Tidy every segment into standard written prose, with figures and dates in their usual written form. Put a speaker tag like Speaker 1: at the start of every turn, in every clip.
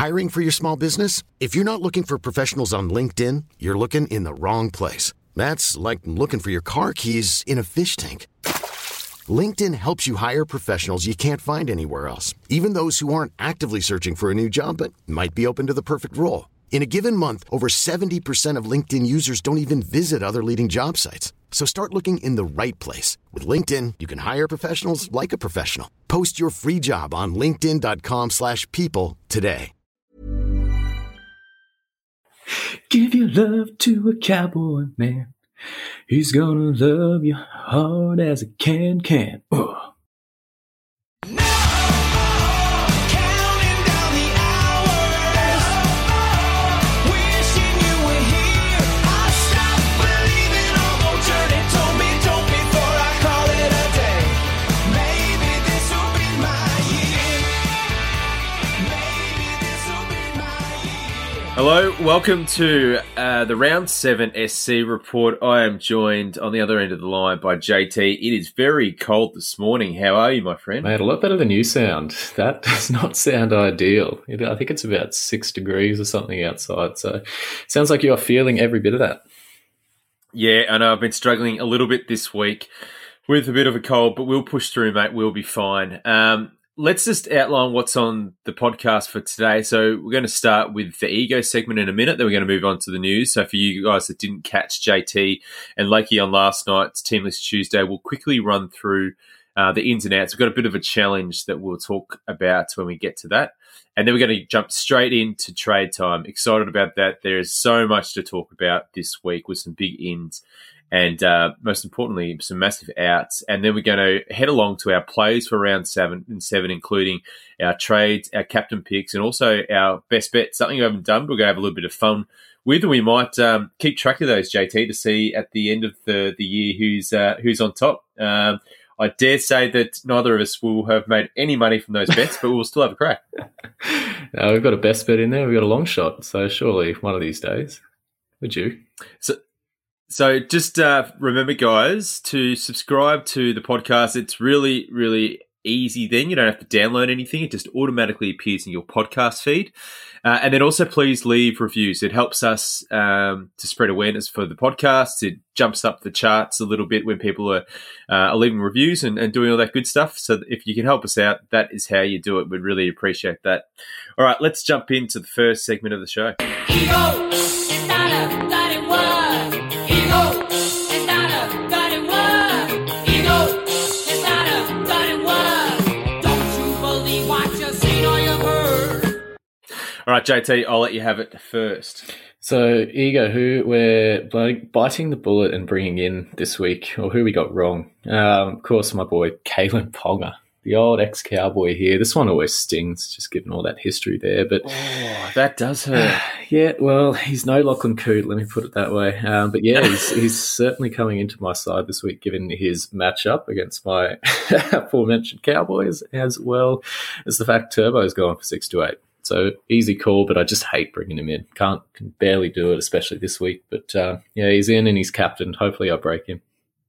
Speaker 1: Hiring for your small business? If you're not looking for professionals on LinkedIn, you're looking in the wrong place. That's like looking for your car keys in a fish tank. LinkedIn helps you hire professionals you can't find anywhere else, even those who aren't actively searching for a new job but might be open to the perfect role. In a given month, over 70% of LinkedIn users don't even visit other leading job sites. So start looking in the right place. With LinkedIn, you can hire professionals like a professional. Post your free job on linkedin.com/people today.
Speaker 2: Give your love to a cowboy man. He's gonna love you hard as a can.
Speaker 3: Hello, welcome to the Round 7 SC report. I am joined on the other end of the line by JT. It is very cold this morning. How are you, my friend?
Speaker 2: Mate, a lot better than you sound. That does not sound ideal. I think it's about 6 degrees or something outside, so it sounds like you're feeling every bit of that.
Speaker 3: Yeah, I know I've been struggling a little bit this week with a bit of a cold, but we'll push through, mate. We'll be fine. Let's just outline what's on the podcast for today. So we're going to start with the ego segment in a minute, then we're going to move on to the news. So for you guys that didn't catch JT and Lakey on last night's Team List Tuesday, we'll quickly run through the ins and outs. We've got a bit of a challenge that we'll talk about when we get to that. And then we're going to jump straight into trade time. Excited about that. There is so much to talk about this week with some big ins and most importantly, some massive outs. And then we're going to head along to our plays for round 7, including our trades, our captain picks, and also our best bet, something we haven't done, but we're going to have a little bit of fun with. And we might keep track of those, JT, to see at the end of the year who's on top. I dare say that neither of us will have made any money from those bets, but we'll still have a crack.
Speaker 2: We've got a best bet in there. We've got a long shot. So surely one of these days. Would you?
Speaker 3: So just remember, guys, to subscribe to the podcast. It's really, really easy then. You don't have to download anything. It just automatically appears in your podcast feed. And then also please leave reviews. It helps us to spread awareness for the podcast. It jumps up the charts a little bit when people are leaving reviews and doing all that good stuff. So if you can help us out, that is how you do it. We'd really appreciate that. All right, let's jump into the first segment of the show. All right, JT, I'll let you have it first.
Speaker 2: So, Ego, who we're biting the bullet and bringing in this week, or who we got wrong? Of course, my boy, Kalyn Ponga, the old ex-Cowboy here. This one always stings, just given all that history there. But
Speaker 3: that does hurt.
Speaker 2: Yeah, well, he's no Lachlan Coote, let me put it that way. But yeah, he's certainly coming into my side this week, given his matchup against my aforementioned Cowboys, as well as the fact Turbo's gone for 6 to 8. So easy call, but I just hate bringing him in. Can barely do it, especially this week. But yeah, he's in and he's captain. Hopefully I break him.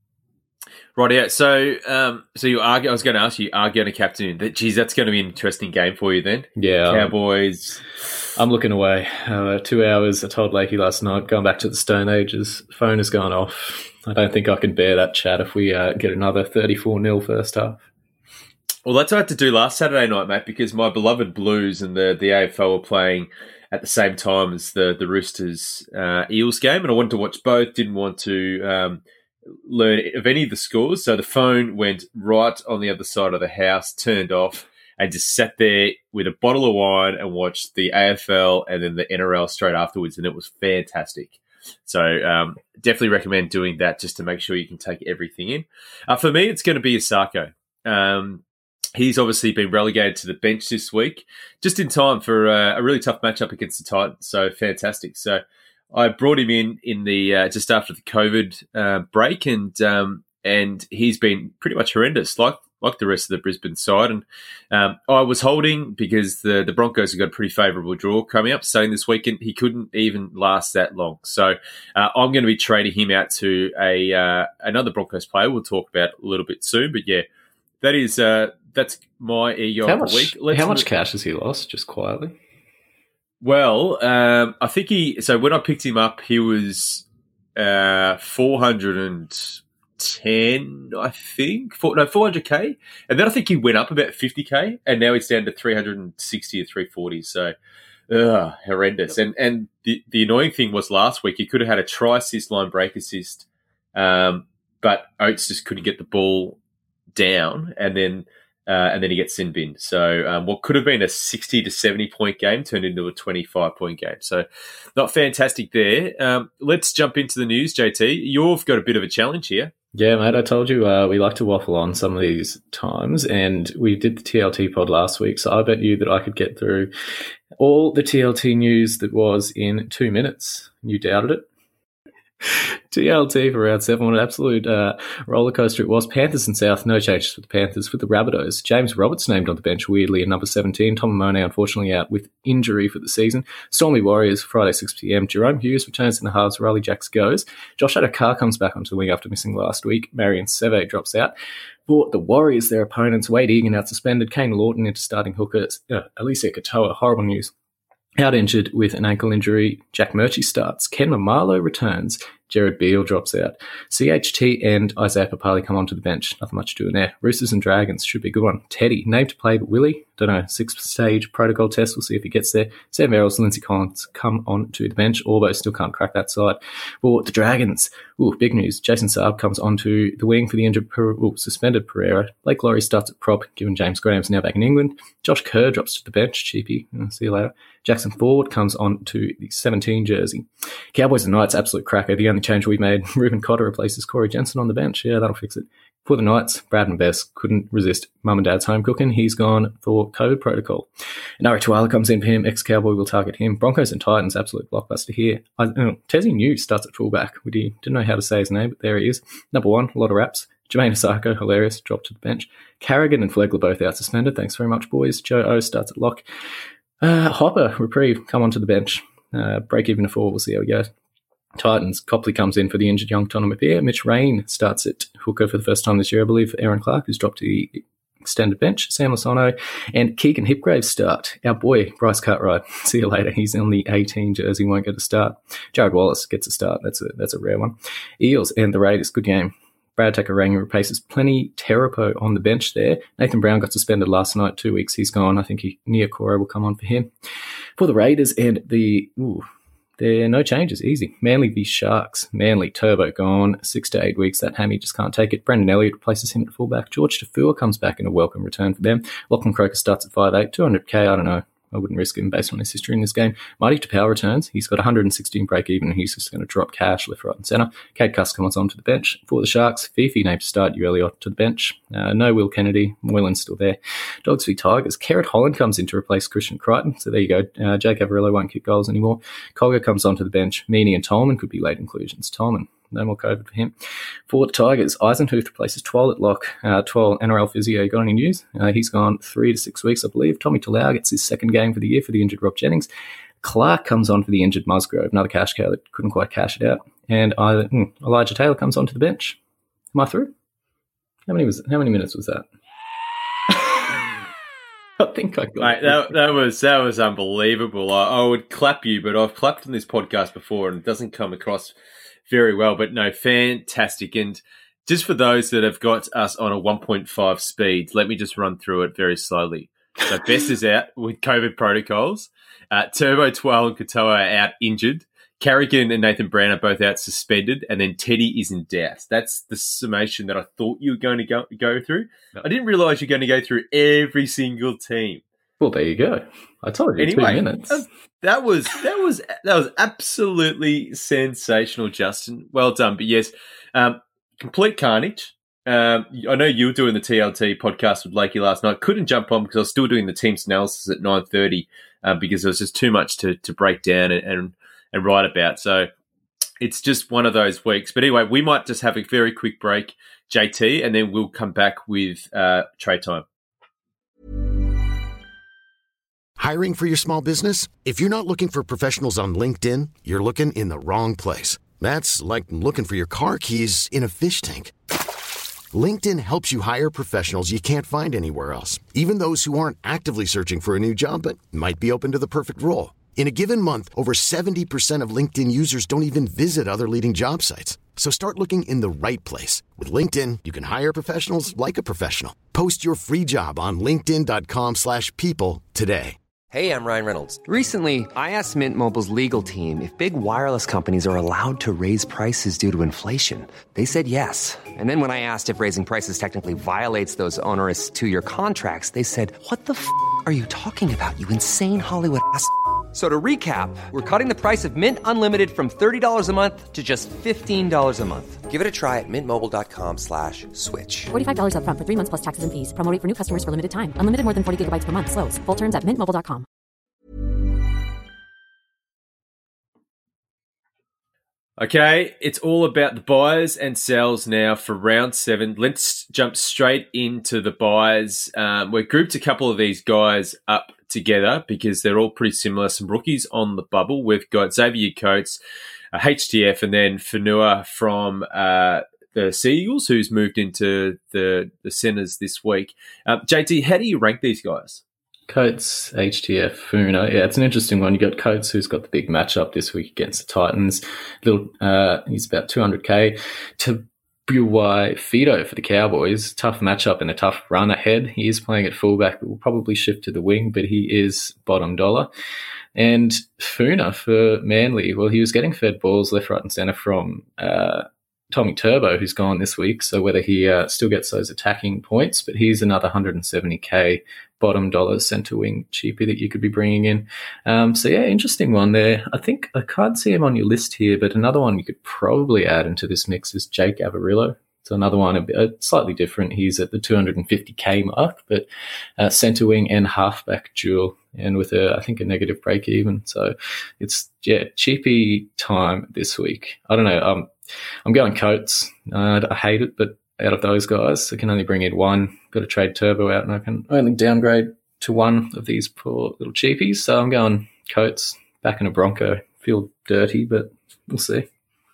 Speaker 3: Right, yeah. So you argue. I was going to ask you, are you going to captain him? Geez, that's going to be an interesting game for you then.
Speaker 2: Yeah.
Speaker 3: Cowboys.
Speaker 2: I'm looking away. 2 hours, I told Lakey last night, going back to the Stone Ages. Phone has gone off. I don't think I can bear that chat if we get another 34-0 first half.
Speaker 3: Well, that's what I had to do last Saturday night, mate, because my beloved Blues and the AFL were playing at the same time as the Roosters Eels game, and I wanted to watch both, didn't want to learn of any of the scores, so the phone went right on the other side of the house, turned off, and just sat there with a bottle of wine and watched the AFL and then the NRL straight afterwards, and it was fantastic. So definitely recommend doing that just to make sure you can take everything in. For me, it's going to be Asako. He's obviously been relegated to the bench this week, just in time for a really tough matchup against the Titans. So fantastic. So I brought him in the just after the COVID break, and he's been pretty much horrendous, like the rest of the Brisbane side. And I was holding because the Broncos have got a pretty favourable draw coming up, starting this weekend. He couldn't even last that long. So I'm going to be trading him out to another Broncos player we'll talk about a little bit soon. But yeah, that's my ego of the week.
Speaker 2: How much cash has he lost, just quietly?
Speaker 3: Well, I think so when I picked him up, he was 410, I think. 400k. And then I think he went up about 50k, and now he's down to 360 or 340. So, horrendous.
Speaker 2: Yep.
Speaker 3: And the annoying thing was last week, he could have had a try assist, line break assist, but Oates just couldn't get the ball down, and then he gets sin binned. So what could have been a 60 to 70 point game turned into a 25 point game. So not fantastic there. Let's jump into the news, JT. You've got a bit of a challenge here.
Speaker 2: Yeah, mate, I told you we like to waffle on some of these times, and we did the TLT pod last week, so I bet you that I could get through all the TLT news that was in 2 minutes. You doubted it? TLT for round 7, what an absolute roller coaster it was. Panthers and South, no changes for the Panthers. For the Rabbitohs, James Roberts named on the bench weirdly at number 17. Tom Monet unfortunately out with injury for the season. Stormy Warriors, Friday 6 p.m. Jerome Hughes returns in the halves. Riley Jacks goes. Josh Adokar comes back onto the wing after missing last week. Marion Seve drops out. For the Warriors, their opponents, Wade Egan out suspended. Kane Lawton into starting hookers. Alicia Katoa, horrible news. Out injured with an ankle injury. Jack Murchie starts. Ken Mamalo returns. Jared Beale drops out. CHT and Isaiah Papali come onto the bench. Nothing much to do in there. Roosters and Dragons should be a good one. Teddy, named to play, but Willie, don't know, 6-stage protocol test. We'll see if he gets there. Sam Merrills, Lindsay Collins come on to the bench. Orbo still can't crack that side. For the Dragons, big news. Jason Saab comes onto the wing for the injured, suspended Pereira. Blake Laurie starts at prop, given James Graham's now back in England. Josh Kerr drops to the bench. Cheapy. See you later. Jackson Ford comes on to the 17 jersey. Cowboys and Knights, absolute cracker. The only change we made, Ruben Cotter replaces Corey Jensen on the bench. Yeah, that'll fix it. For the Knights, Brad and Bess couldn't resist Mum and Dad's home cooking. He's gone for COVID protocol. Nari Tuala comes in for him. Ex-Cowboy will target him. Broncos and Titans, absolute blockbuster here. Tezzy New starts at fullback. Didn't know how to say his name, but there he is. Number 1, a lot of raps. Jermaine Osako, hilarious, dropped to the bench. Carrigan and Flegler both out suspended. Thanks very much, boys. Joe O starts at lock. Hopper, Reprieve, come onto the bench. Break even to 4. We'll see how we go. Titans, Copley comes in for the injured young Tonu Mapia. Mitch Rain starts at hooker for the first time this year, I believe. Aaron Clark, who's dropped to the extended bench. Sam Lasano and Keegan Hipgrave start. Our boy, Bryce Cartwright. See you later. He's on the 18 jersey, won't get a start. Jared Wallace gets a start. That's a rare one. Eels and the Raiders, good game. Brad Takaranga replaces Plenty Terapo on the bench there. Nathan Brown got suspended last night, 2 weeks. He's gone. I think Nia Cora will come on for him. For the Raiders and there are no changes. Easy. Manly v Sharks. Manly, Turbo gone. 6 to 8 weeks. That hammy just can't take it. Brendan Elliott replaces him at fullback. George Tafua comes back in a welcome return for them. Lachlan Croker starts at 5'8". 200k, I don't know. I wouldn't risk him based on his history in this game. Marty Tapau returns. He's got 116 break even, and he's just going to drop cash left, right, and centre. Cade Cuss comes on to the bench. For the Sharks, Fifi named to start. Elliott to the bench. No Will Kennedy. Moylan's still there. Dogs v Tigers. Kerrett Holland comes in to replace Christian Crichton. So there you go. Jake Averillo won't kick goals anymore. Colger comes onto the bench. Meaney and Tolman could be late inclusions. Tolman. No more COVID for him. For the Tigers, Eisenhuth replaces Twal at lock. Twal, NRL physio. Got any news? He's gone 3 to 6 weeks, I believe. Tommy Talau gets his second game for the year for the injured Rob Jennings. Clark comes on for the injured Musgrove. Another cash cow that couldn't quite cash it out. And Elijah Taylor comes onto the bench. Am I through? How many minutes was that? I think I got
Speaker 3: Mate, that was unbelievable. I would clap you, but I've clapped on this podcast before and it doesn't come across very well, but no, fantastic. And just for those that have got us on a 1.5 speed, let me just run through it very slowly. So Best is out with COVID protocols. Turbo, Twal and Katoa are out injured. Carrigan and Nathan Brown are both out suspended. And then Teddy is in doubt. That's the summation that I thought you were going to go through. No. I didn't realise you're going to go through every single team.
Speaker 2: Well, there you go. I told you,
Speaker 3: anyway,
Speaker 2: 2 minutes.
Speaker 3: That was absolutely sensational, Justin. Well done. But yes, complete carnage. I know you were doing the TLT podcast with Lakey last night. Couldn't jump on because I was still doing the team's analysis at 9:30 because there was just too much to break down and write about. So it's just one of those weeks. But anyway, we might just have a very quick break, JT, and then we'll come back with trade time.
Speaker 1: Hiring for your small business? If you're not looking for professionals on LinkedIn, you're looking in the wrong place. That's like looking for your car keys in a fish tank. LinkedIn helps you hire professionals you can't find anywhere else, even those who aren't actively searching for a new job but might be open to the perfect role. In a given month, over 70% of LinkedIn users don't even visit other leading job sites. So start looking in the right place. With LinkedIn, you can hire professionals like a professional. Post your free job on linkedin.com/people today.
Speaker 4: Hey, I'm Ryan Reynolds. Recently, I asked Mint Mobile's legal team if big wireless companies are allowed to raise prices due to inflation. They said yes. And then when I asked if raising prices technically violates those onerous two-year contracts, they said, "What the f*** are you talking about, you insane Hollywood ass?" So to recap, we're cutting the price of Mint Unlimited from $30 a month to just $15 a month. Give it a try at mintmobile.com/switch.
Speaker 5: $45 up front for 3 months plus taxes and fees. Promo rate for new customers for limited time. Unlimited more than 40 gigabytes per month. Slows full terms at mintmobile.com.
Speaker 3: Okay, it's all about the buys and sells now for round 7. Let's jump straight into the buys. We've grouped a couple of these guys up together because they're all pretty similar. Some rookies on the bubble. We've got Xavier Coates, HTF, and then Fanua from the Sea Eagles, who's moved into the centres this week. JT, how do you rank these guys?
Speaker 2: Coates, HTF, Funa. Yeah, it's an interesting one. You got Coates, who's got the big matchup this week against the Titans. He's about 200k. Tabuai Fido for the Cowboys. Tough matchup and a tough run ahead. He is playing at fullback, but will probably shift to the wing, but he is bottom dollar. And Funa for Manly. Well, he was getting fed balls left, right, and centre from Tommy Turbo, who's gone this week. So whether he still gets those attacking points, but he's another 170k bottom dollar centre wing cheapie that you could be bringing in. So yeah, interesting one there. I think I can't see him on your list here, but another one you could probably add into this mix is Jake Avarillo. So another one slightly different. He's at the 250k mark, but centre wing and halfback dual, and with I think a negative break even. So it's cheapie time this week. I don't know. I'm going Coates. I hate it, but out of those guys, I can only bring in one. Got to trade Turbo out, and I can only downgrade to one of these poor little cheapies. So I'm going Coates, backing a Bronco. Feel dirty, but we'll see.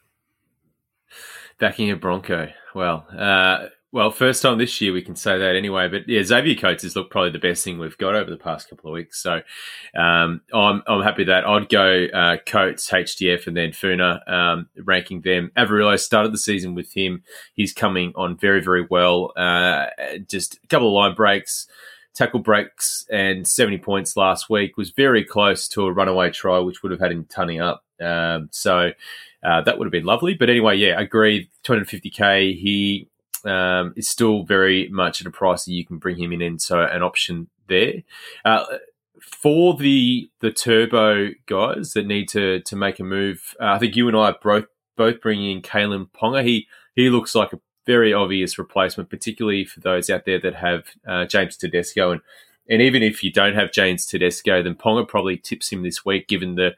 Speaker 3: Backing a Bronco. Well, first time this year we can say that anyway. But yeah, Xavier Coates has looked probably the best thing we've got over the past couple of weeks. So I'm happy with that. I'd go Coates, HDF, and then Funa, ranking them. Avarillo started the season with him. He's coming on very, very well. Just a couple of line breaks, tackle breaks, and 70 points last week. Was very close to a runaway try, which would have had him tunning up. So that would have been lovely. But anyway, yeah, I agree. 250k. He is still very much at a price that you can bring him in, so an option there. For the Turbo guys that need to make a move, I think you and I are both bringing in Kalen Ponga. He looks like a very obvious replacement, particularly for those out there that have James Tedesco. And even if you don't have James Tedesco, then Ponga probably tips him this week, given the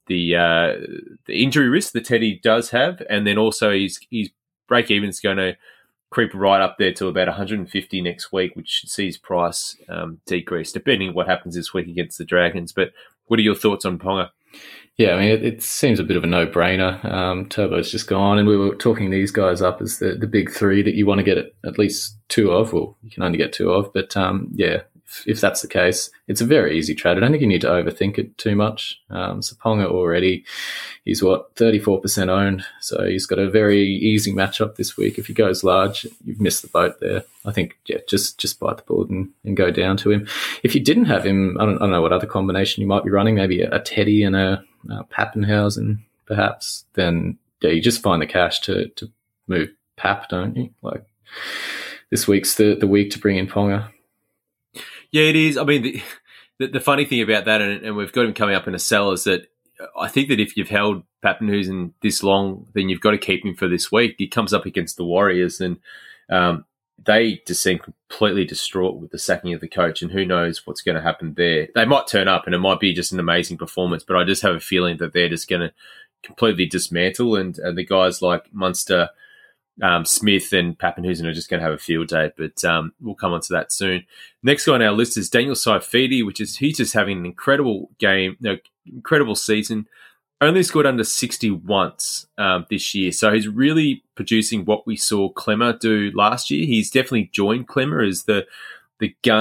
Speaker 3: injury risk that Teddy does have, and then also his break even is going to creep right up there to about 150 next week, which should see his price decrease, depending on what happens this week against the Dragons. But what are your thoughts on Ponga?
Speaker 2: Yeah, I mean, it seems a bit of a no-brainer. Turbo's just gone, and we were talking these guys up as the big three that you want to get at least two of. Well, you can only get two of, but yeah, if that's the case, it's a very easy trade. I don't think you need to overthink it too much. So Ponga already, he's 34% owned, so he's got a very easy matchup this week. If he goes large, you've missed the boat there. I think, yeah, just bite the bullet and go down to him. If you didn't have him, I don't know what other combination you might be running, maybe a Teddy and a Pappenhausen perhaps, then yeah, you just find the cash to move Pap, don't you? Like, this week's the week to bring in Ponga.
Speaker 3: Yeah, it is. I mean, the funny thing about that, and we've got him coming up in a sell, is that I think that if you've held Pappenhausen this long, then you've got to keep him for this week. He comes up against the Warriors, and they just seem completely distraught with the sacking of the coach, and who knows what's going to happen there. They might turn up, and it might be just an amazing performance, but I just have a feeling that they're just going to completely dismantle, and the guys like Munster, Smith and Pappenhausen are just going to have a field day, but we'll come on to that soon. Next guy on our list is Daniel Saifidi, he's just having an incredible game, incredible season. Only scored under 60 once this year, so he's really producing what we saw Clemmer do last year. He's definitely joined Clemmer as the gun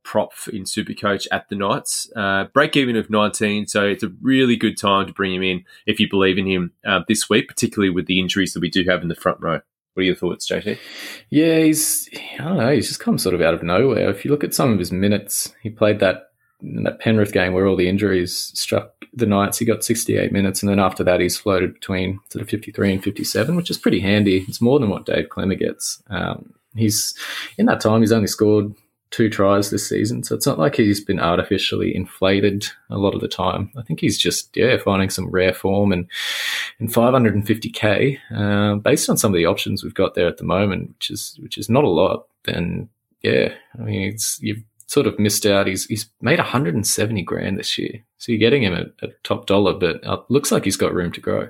Speaker 3: prop in Supercoach at the Knights. Break even of 19, so it's a really good time to bring him in if you believe in him this week, particularly with the injuries that we do have in the front row. What are your thoughts, JT?
Speaker 2: Yeah, he's just come sort of out of nowhere. If you look at some of his minutes, he played in that Penrith game where all the injuries struck the Knights. He got 68 minutes, and then after that he's floated between sort of 53 and 57, which is pretty handy. It's more than what Dave Clemmer gets. He's in that time, he's only scored 2 tries this season, so it's not like he's been artificially inflated a lot of the time. I think he's just finding some rare form, and 550k based on some of the options we've got there at the moment, which is not a lot. Then I mean, you've sort of missed out. He's made 170 grand this year, so you're getting him at top dollar, but it looks like he's got room to grow.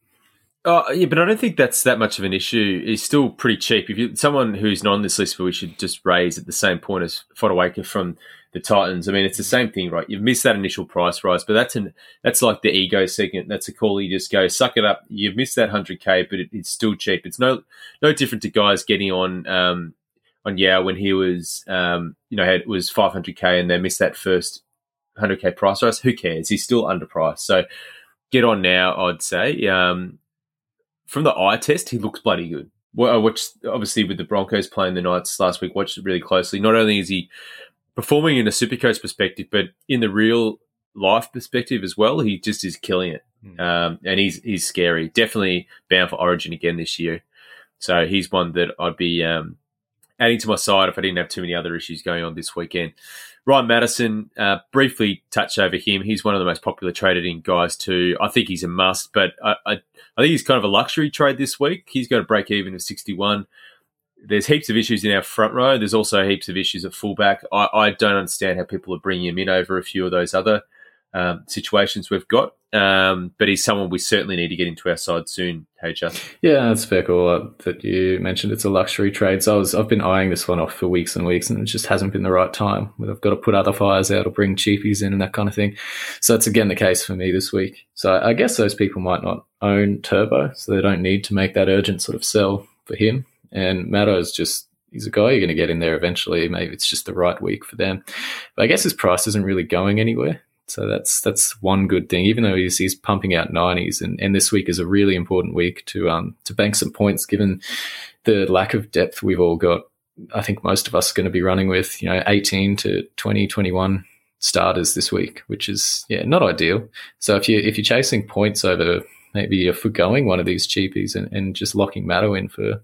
Speaker 3: Oh, yeah, but I don't think that's that much of an issue. He's still pretty cheap. If you someone who's not on this list, but we should just raise at the same point as Fodawaker from the Titans. I mean, it's the same thing, right? You've missed that initial price rise, but that's like the ego segment. That's a call you just go, suck it up. You've missed that 100k, but it's still cheap. It's no different to guys getting on Yao when he was it was 500k and they missed that first 100k price rise. Who cares? He's still underpriced. So get on now, I'd say. From the eye test, he looks bloody good. Well, I watched, obviously, with the Broncos playing the Knights last week, watched it really closely. Not only is he performing in a Supercoach perspective, but in the real life perspective as well, he just is killing it. And he's scary. Definitely bound for Origin again this year. So he's one that I'd be adding to my side if I didn't have too many other issues going on this weekend. Ryan Madison, briefly touch over him. He's one of the most popular traded in guys too. I think he's a must, but I think he's kind of a luxury trade this week. He's got a break even of 61. There's heaps of issues in our front row. There's also heaps of issues at fullback. I don't understand how people are bringing him in over a few of those other situations we've got. But he's someone we certainly need to get into our side soon. Hey, Justin.
Speaker 2: Yeah, that's a fair call that you mentioned. It's a luxury trade. So I've been eyeing this one off for weeks and weeks, and it just hasn't been the right time. I've got to put other fires out or bring cheapies in and that kind of thing. So that's again the case for me this week. So I guess those people might not own Turbo, so they don't need to make that urgent sort of sell for him. And Matto's he's a guy you're going to get in there eventually. Maybe it's just the right week for them. But I guess his price isn't really going anywhere. So that's one good thing, even though he's pumping out 90s. And this week is a really important week to bank some points, given the lack of depth we've all got. I think most of us are going to be running with 18 to 20, 21 starters this week, which is not ideal. So if you're chasing points over maybe you're foregoing one of these cheapies and just locking Matto in for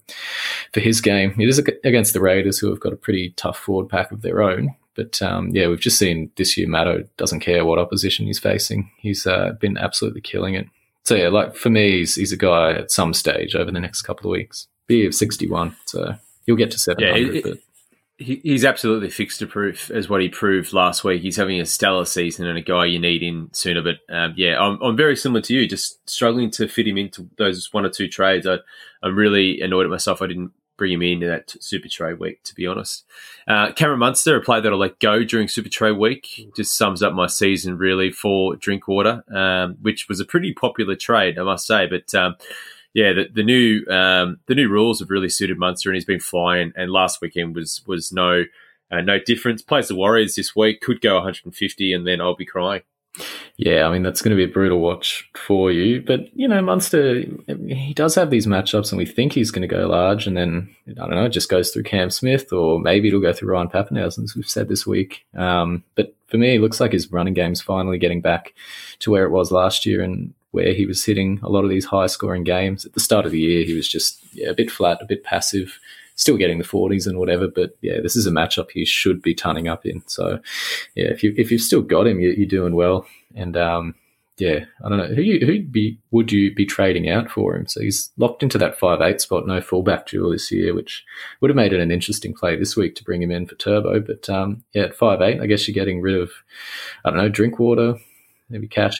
Speaker 2: his game. It is against the Raiders, who have got a pretty tough forward pack of their own. But, we've just seen this year Matto doesn't care what opposition he's facing. He's been absolutely killing it. So, for me, he's a guy at some stage over the next couple of weeks. Be of 61, so he'll get to 700.
Speaker 3: He's absolutely fixture-proof, as what he proved last week. He's having a stellar season and a guy you need in sooner. But, I'm very similar to you, just struggling to fit him into those one or two trades. I'm really annoyed at myself I didn't bring him into that Super Trade week, to be honest. Cameron Munster, a player that I'll let go during Super Trade week, just sums up my season really for Drinkwater, which was a pretty popular trade, I must say. But the new rules have really suited Munster, and he's been flying. And last weekend was no difference. Plays the Warriors this week, could go 150, and then I'll be crying.
Speaker 2: Yeah, I mean, that's going to be a brutal watch for you. But, Munster, he does have these matchups and we think he's going to go large, and then, I don't know, it just goes through Cam Smith, or maybe it'll go through Ryan Papenhuyzen, as we've said this week. But for me, it looks like his running game's finally getting back to where it was last year, and where he was hitting a lot of these high-scoring games. At the start of the year, he was just a bit flat, a bit passive, still getting the 40s and whatever, but this is a matchup he should be turning up in. So, if you've still got him, you're doing well. And I don't know would you be trading out for him? So he's locked into that 5'8" spot, no fullback duel this year, which would have made it an interesting play this week to bring him in for Turbo. But at 5'8", I guess you're getting rid of Drinkwater, maybe Cash.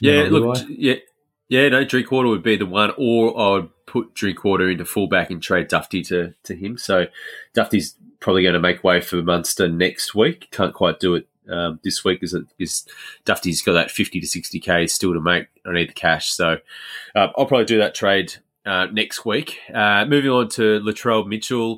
Speaker 3: Drinkwater would be the one, or I would put Drinkwater into fullback and trade Dufty to him. So Dufty's probably going to make way for Munster next week. Can't quite do it this week because Dufty's got that 50 to 60k still to make. I need the cash. So I'll probably do that trade next week. Moving on to Latrell Mitchell.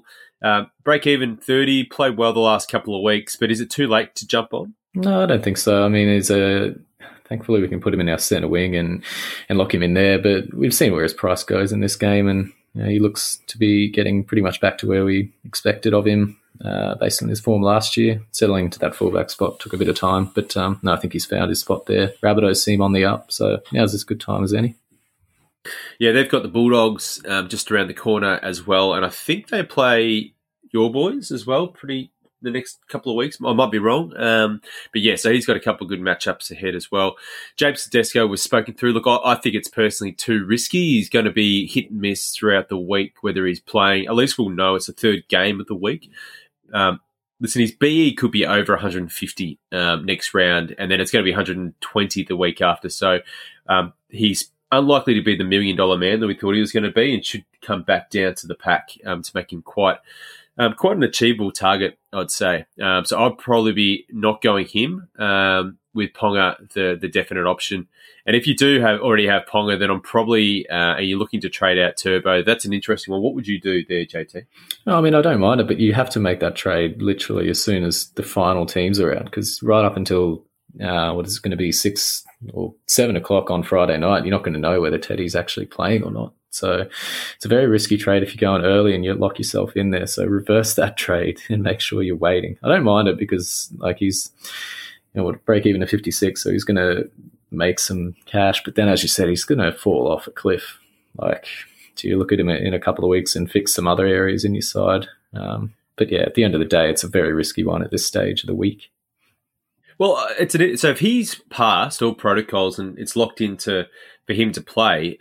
Speaker 3: Break even 30, played well the last couple of weeks, but is it too late to jump on?
Speaker 2: No, I don't think so. I mean, thankfully we can put him in our centre wing and lock him in there, but we've seen where his price goes in this game, and he looks to be getting pretty much back to where we expected of him based on his form last year. Settling into that fullback spot took a bit of time, but no, I think he's found his spot there. Rabbitohs seem on the up, so now's as good time as any.
Speaker 3: Yeah, they've got the Bulldogs just around the corner as well, and I think they play your boys as well the next couple of weeks. I might be wrong. But yeah, so he's got a couple of good matchups ahead as well. James Tedesco was spoken through. Look, I think it's personally too risky. He's going to be hit and miss throughout the week, whether he's playing. At least we'll know it's the third game of the week. Listen, his BE could be over 150 next round, and then it's going to be 120 the week after. So he's unlikely to be the $1 million man that we thought he was going to be, and should come back down to the pack to make him quite an achievable target, I'd say. So I'd probably be not going him with Ponga, the definite option. And if you do already have Ponga, then I'm probably, are you looking to trade out Turbo? That's an interesting one. What would you do there, JT?
Speaker 2: No, I mean, I don't mind it, but you have to make that trade literally as soon as the final teams are out, because right up until what is it going to be 6 or 7 o'clock on Friday night, you're not going to know whether Teddy's actually playing or not. So it's a very risky trade if you're going early and you lock yourself in there. So reverse that trade and make sure you're waiting. I don't mind it because he's break even at 56, so he's going to make some cash. But then, as you said, he's going to fall off a cliff. Do you look at him in a couple of weeks and fix some other areas in your side? But yeah, at the end of the day, it's a very risky one at this stage of the week.
Speaker 3: Well, so if he's passed all protocols and it's locked into for him to play,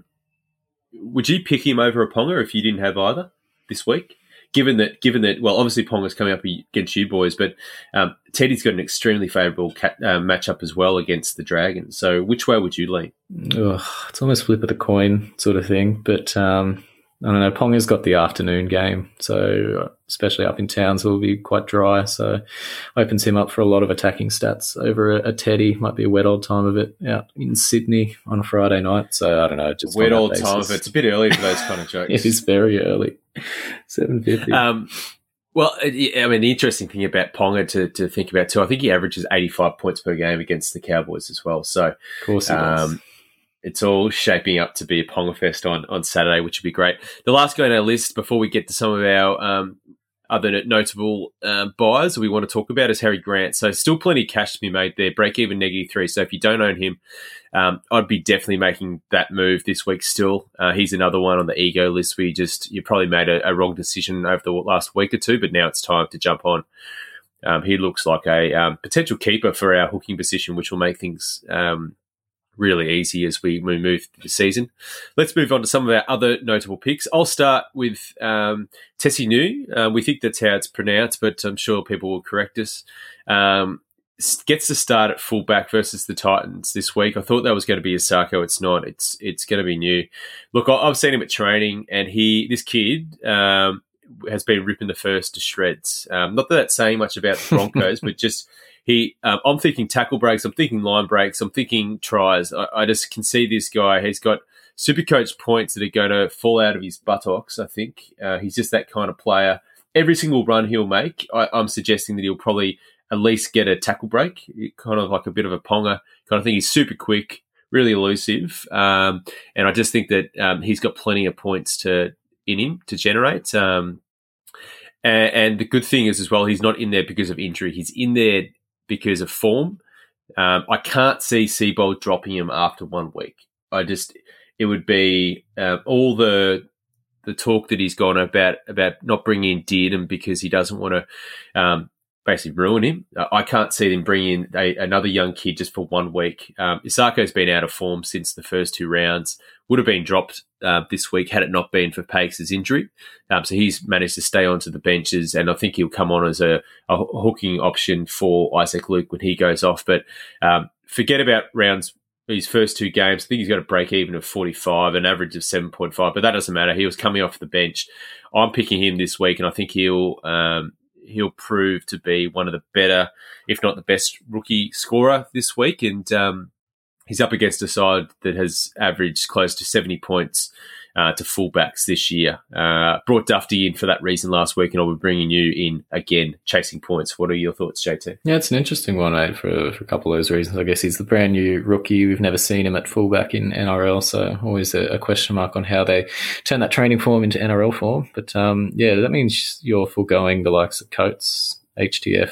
Speaker 3: would you pick him over a Ponga if you didn't have either this week? Given that, well, obviously Ponga's coming up against you boys, but Teddy's got an extremely favourable matchup as well against the Dragons. So which way would you lean?
Speaker 2: It's almost flip of the coin sort of thing, but I don't know. Ponga's got the afternoon game, so especially up in Townsville will be quite dry, so opens him up for a lot of attacking stats over a Teddy. Might be a wet old time of it out in Sydney on a Friday night, so I don't know. Just
Speaker 3: wet old time of it. It's a bit early for those kind of jokes.
Speaker 2: It is very early. 7:50.
Speaker 3: Well, I mean, the interesting thing about Ponga to think about too, I think he averages 85 points per game against the Cowboys as well. So,
Speaker 2: of course he does.
Speaker 3: It's all shaping up to be a Ponga Fest on Saturday, which would be great. The last guy on our list before we get to some of our other notable buyers we want to talk about is Harry Grant. So still plenty of cash to be made there, break even -3. So if you don't own him, I'd be definitely making that move this week still. He's another one on the ego list where you probably made a wrong decision over the last week or two, but now it's time to jump on. He looks like a potential keeper for our hooking position, which will make things really easy as we move through the season. Let's move on to some of our other notable picks. I'll start with Tessie New. We think that's how it's pronounced, but I'm sure people will correct us. Gets to start at fullback versus the Titans this week. I thought that was going to be Asako. It's not. It's going to be New. Look, I've seen him at training, and this kid has been ripping the first to shreds. Not that that's saying much about the Broncos, but just I'm thinking tackle breaks, I'm thinking line breaks, I'm thinking tries. I just can see this guy. He's got Supercoach points that are going to fall out of his buttocks, I think. He's just that kind of player. Every single run he'll make, I'm suggesting that he'll probably at least get a tackle break, kind of like a bit of a Ponga kind of thing. He's super quick, really elusive, and I just think that he's got plenty of points in him to generate. And the good thing is as well, he's not in there because of injury. He's in there because of form. I can't see Seibold dropping him after 1 week. It would be all the talk that he's gone about not bringing in Dearden because he doesn't want to basically ruin him. I can't see them bringing in another young kid just for 1 week. Isako's been out of form since the first 2 rounds. Would have been dropped this week had it not been for Pakes' injury. So he's managed to stay onto the benches, and I think he'll come on as a hooking option for Isaac Luke when he goes off. But forget about his first 2 games. I think he's got a break even of 45, an average of 7.5, but that doesn't matter. He was coming off the bench. I'm picking him this week, and I think he'll prove to be one of the better, if not the best, rookie scorer this week. And he's up against a side that has averaged close to 70 points to fullbacks this year. Brought Dufty in for that reason last week, and I'll be bringing you in again, chasing points. What are your thoughts, JT?
Speaker 2: Yeah, it's an interesting one, mate, for a couple of those reasons. I guess he's the brand new rookie. We've never seen him at fullback in NRL, so always a question mark on how they turn that training form into NRL form. But yeah, that means you're foregoing the likes of Coates, HTF,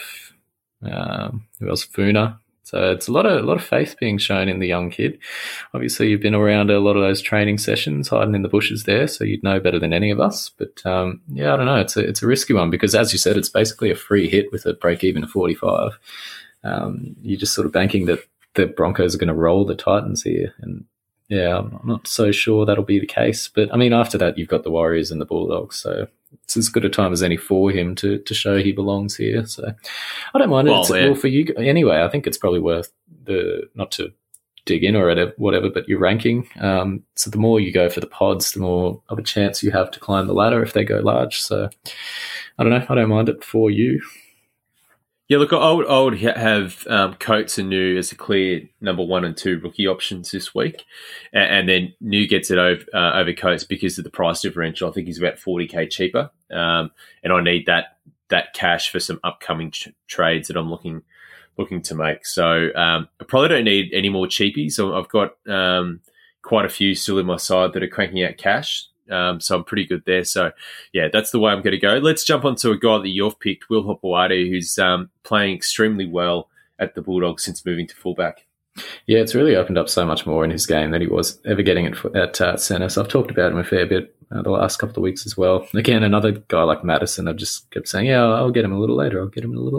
Speaker 2: who else? Funa. So it's a lot of faith being shown in the young kid. Obviously, you've been around a lot of those training sessions, hiding in the bushes there, so you'd know better than any of us. But yeah, I don't know. It's a risky one because, as you said, it's basically a free hit with a break even of 45. You're just sort of banking that the Broncos are going to roll the Titans here, and yeah, I'm not so sure that'll be the case. But I mean, after that, you've got the Warriors and the Bulldogs, so it's as good a time as any for him to show he belongs here. So I don't mind it. Well, for you anyway, I think it's probably worth not to dig in or whatever, but your ranking. So the more you go for the pods, the more of a chance you have to climb the ladder if they go large. So I don't know. I don't mind it for you.
Speaker 3: Yeah, look, I would have Coates and New as a clear number 1 and 2 rookie options this week, and then New gets it over Coates because of the price differential. I think he's about $40K cheaper, and I need that cash for some upcoming trades that I'm looking to make. So I probably don't need any more cheapies. So I've got quite a few still in my side that are cranking out cash. So I'm pretty good there. So, yeah, that's the way I'm going to go. Let's jump onto a guy that you've picked, Will Hopoate, who's playing extremely well at the Bulldogs since moving to fullback.
Speaker 2: Yeah, it's really opened up so much more in his game than he was ever getting at centre. So I've talked about him a fair bit the last couple of weeks as well. Again, another guy like Madison, I've just kept saying, yeah, I'll get him a little later.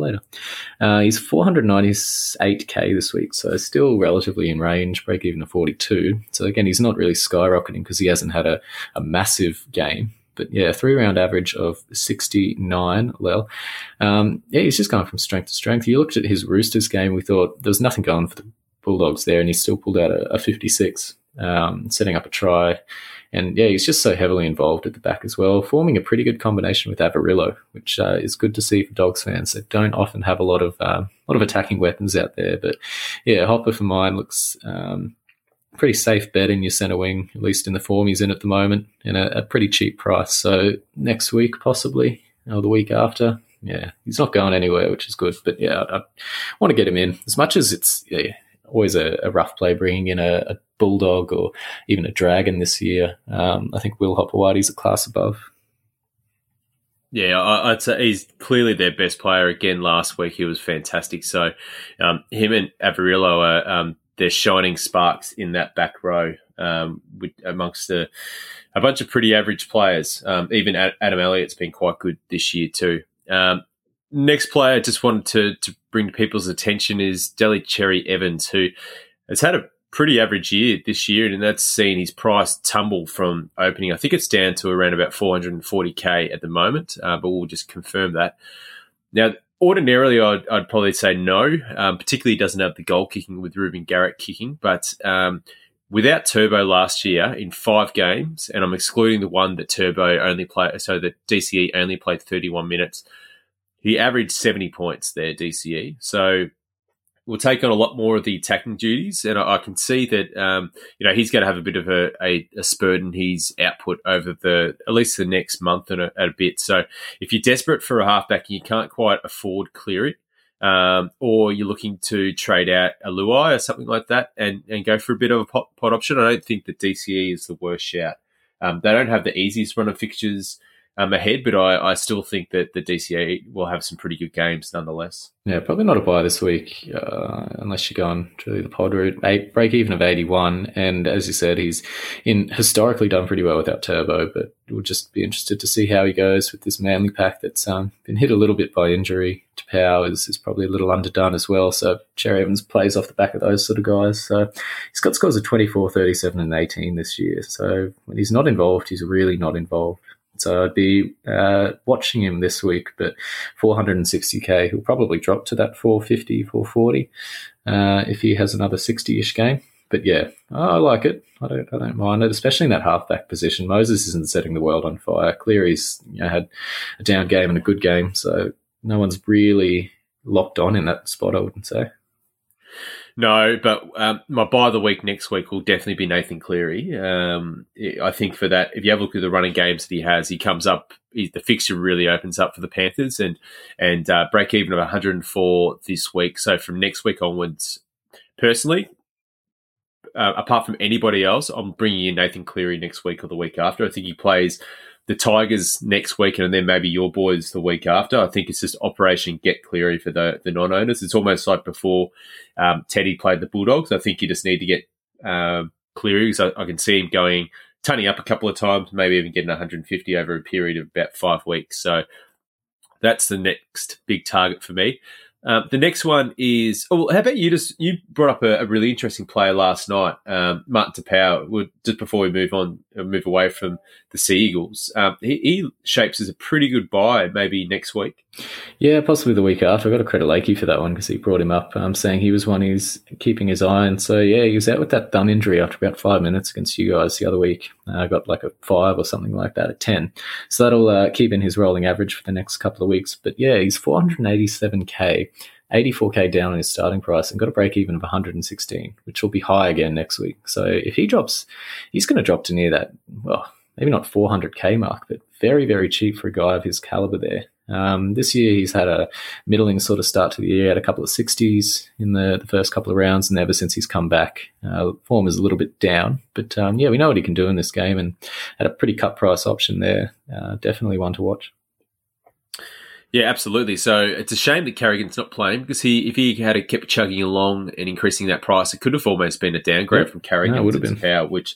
Speaker 2: He's 498K this week, so still relatively in range, break even to 42. So again, he's not really skyrocketing because he hasn't had a massive game. But yeah, 3-round average of 69, Lel. Yeah, he's just going from strength to strength. You looked at his Roosters game, we thought there was nothing going for the Bulldogs there, and he still pulled out a 56, setting up a try. And yeah, he's just so heavily involved at the back as well, forming a pretty good combination with Averillo, which is good to see for Dogs fans that don't often have a lot of attacking weapons out there. But yeah, Hopper for mine looks pretty safe bet in your centre wing, at least in the form he's in at the moment, and a pretty cheap price. So next week possibly, or the week after. Yeah, he's not going anywhere, which is good. But yeah, I want to get him in as much as it's always a rough play bringing in a Bulldog or even a Dragon this year. I think Will Hopoate's a class above.
Speaker 3: Yeah, I'd say he's clearly their best player. Again, last week he was fantastic. So him and Averillo are their shining sparks in that back row amongst a bunch of pretty average players. Even Adam Elliott's been quite good this year too. Next player I just wanted to bring to people's attention is Delly Cherry Evans, who has had a pretty average year this year, and that's seen his price tumble from opening. I think it's down to around about 440K at the moment, but we'll just confirm that. Now, ordinarily, I'd probably say no, particularly he doesn't have the goal kicking with Ruben Garrett kicking, but without Turbo last year in 5 games, and I'm excluding the one that Turbo only played, so that DCE only played 31 minutes, he averaged 70 points there, DCE. So we'll take on a lot more of the attacking duties, and I can see that he's going to have a bit of a spurt in his output over at least the next month and a bit. So if you're desperate for a halfback and you can't quite afford Cleary, or you're looking to trade out a Luai or something like that and go for a bit of a pot option, I don't think that DCE is the worst shout. They don't have the easiest run of fixtures ahead, but I still think that the DCE will have some pretty good games nonetheless.
Speaker 2: Yeah, probably not a buy this week unless you're going truly the pod route. Break even of 81, and as you said, he's historically done pretty well without Turbo, but we'll just be interested to see how he goes with this Manly pack that's been hit a little bit by injury. To Powers is probably a little underdone as well, so Cherry Evans plays off the back of those sort of guys. So he's got scores of 24, 37 and 18 this year, so when he's not involved, he's really not involved. So I'd be watching him this week, but 460K, he'll probably drop to that 450, 440 if he has another 60-ish game. But yeah, I like it. I don't mind it, especially in that halfback position. Moses isn't setting the world on fire. Cleary's had a down game and a good game, so no one's really locked on in that spot, I wouldn't say.
Speaker 3: No, but my buy of the week next week will definitely be Nathan Cleary. I think for that, if you have a look at the running games that he has, he comes up, the fixture really opens up for the Panthers and break even of 104 this week. So from next week onwards, personally, apart from anybody else, I'm bringing in Nathan Cleary next week or the week after. I think he plays the Tigers next week and then maybe your boys the week after. I think it's just Operation Get Cleary for the non-owners. It's almost like before Teddy played the Bulldogs. I think you just need to get Cleary because I can see him turning up a couple of times, maybe even getting 150 over a period of about 5 weeks. So that's the next big target for me. The next one is, how about you brought up a really interesting player last night, Martin Tapau, just before we move away from the Sea Eagles. He shapes as a pretty good buy maybe next week.
Speaker 2: Yeah, possibly the week after. I've got to credit Lakey for that one because he brought him up, saying he was one who's keeping his eye on. So, yeah, he was out with that thumb injury after about 5 minutes against you guys the other week. Got like a 5 or something like that at 10. So that'll keep in his rolling average for the next couple of weeks. But, yeah, he's 487K. 84K down on his starting price and got a break even of 116, which will be high again next week. So if he drops, he's going to drop to near that, well, maybe not 400K mark, but very, very cheap for a guy of his caliber there. This year he's had a middling sort of start to the year, had a couple of 60s in the first couple of rounds, and ever since he's come back, form is a little bit down. But yeah, we know what he can do in this game and at a pretty cut price option there. Definitely one to watch.
Speaker 3: Yeah, absolutely. So it's a shame that Carrigan's not playing because if he had kept chugging along and increasing that price, it could have almost been a downgrade from Carrigan to Tapau, which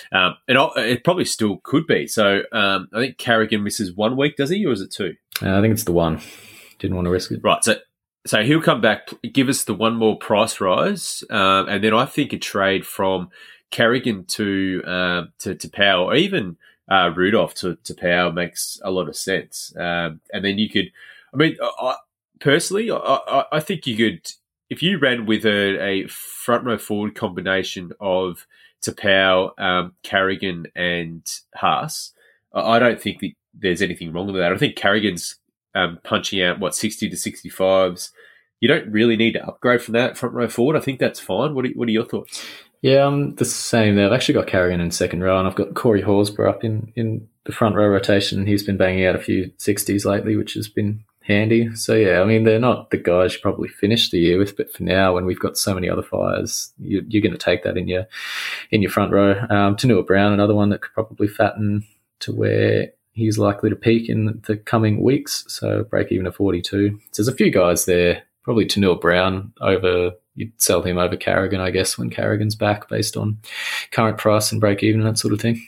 Speaker 3: it probably still could be. So I think Carrigan misses 1 week, does he, or is it 2?
Speaker 2: I think it's the 1. Didn't want to risk it.
Speaker 3: Right. So he'll come back, give us the one more price rise, and then I think a trade from Carrigan to Tapau, or even Rudolph to Tapau makes a lot of sense. And then you could, personally, I think you could, if you ran with a front row forward combination of Tapau, Carrigan and Haas, I don't think that there's anything wrong with that. I think Carrigan's punching out, 60 to 65s. You don't really need to upgrade from that front row forward. I think that's fine. What are your thoughts?
Speaker 2: Yeah, I'm the same there. I've actually got Carrigan in second row, and I've got Corey Horsburgh up in the front row rotation. He's been banging out a few 60s lately, which has been handy. So, yeah, they're not the guys you probably finish the year with, but for now, when we've got so many other fires, you're going to take that in your front row. Tanua Brown, another one that could probably fatten to where he's likely to peak in the coming weeks, so break even at 42. So there's a few guys there, probably Tanua Brown you'd sell him over Carrigan, I guess, when Carrigan's back based on current price and break even and that sort of thing.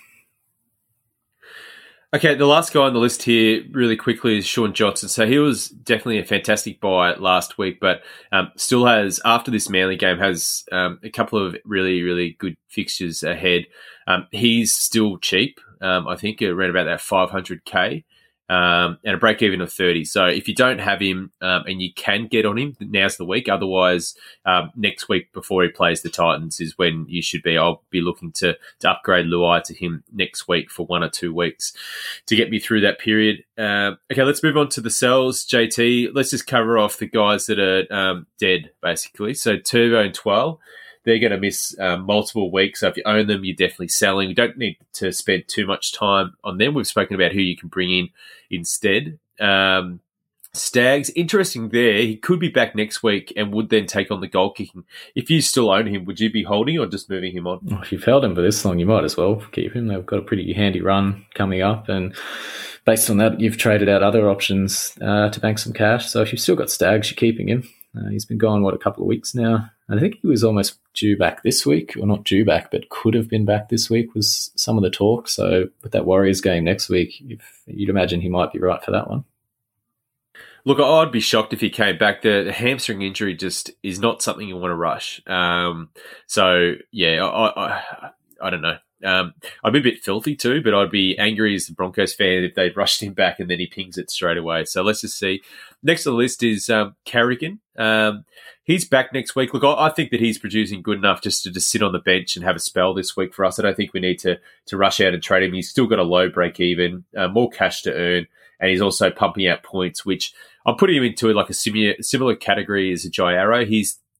Speaker 3: Okay, the last guy on the list here really quickly is Sean Johnson. So he was definitely a fantastic buy last week, but still has, after this Manly game, has a couple of really, really good fixtures ahead. He's still cheap, I think, around about that 500K. And a break even of 30. So if you don't have him and you can get on him, now's the week. Otherwise, next week before he plays the Titans is when you should be. I'll be looking to upgrade Luai to him next week for 1 or 2 weeks to get me through that period. Okay, let's move on to the sells, JT. Let's just cover off the guys that are dead, basically. So Turbo and Twirl, they're going to miss multiple weeks. So if you own them, you're definitely selling. You don't need to spend too much time on them. We've spoken about who you can bring in instead. Stags, interesting there. He could be back next week and would then take on the goal kicking. If you still own him, would you be holding or just moving him on?
Speaker 2: If you've held him for this long, you might as well keep him. They've got a pretty handy run coming up, and based on that, you've traded out other options to bank some cash. So if you've still got Stags, you're keeping him. He's been gone, a couple of weeks now. I think he was almost due back this week, or not due back, but could have been back this week was some of the talk. So with that Warriors game next week, you'd imagine he might be right for that one.
Speaker 3: Look, I'd be shocked if he came back. The hamstring injury just is not something you want to rush. So, yeah, I don't know. I'd be a bit filthy too, but I'd be angry as the Broncos fan if they'd rushed him back and then he pings it straight away. So let's just see. Next on the list is Carrigan. He's back next week. Look, I think that he's producing good enough just to sit on the bench and have a spell this week for us. I don't think we need to rush out and trade him. He's still got a low break even, more cash to earn, and he's also pumping out points, which I'm putting him into like a similar category as a Jai Arrow. He's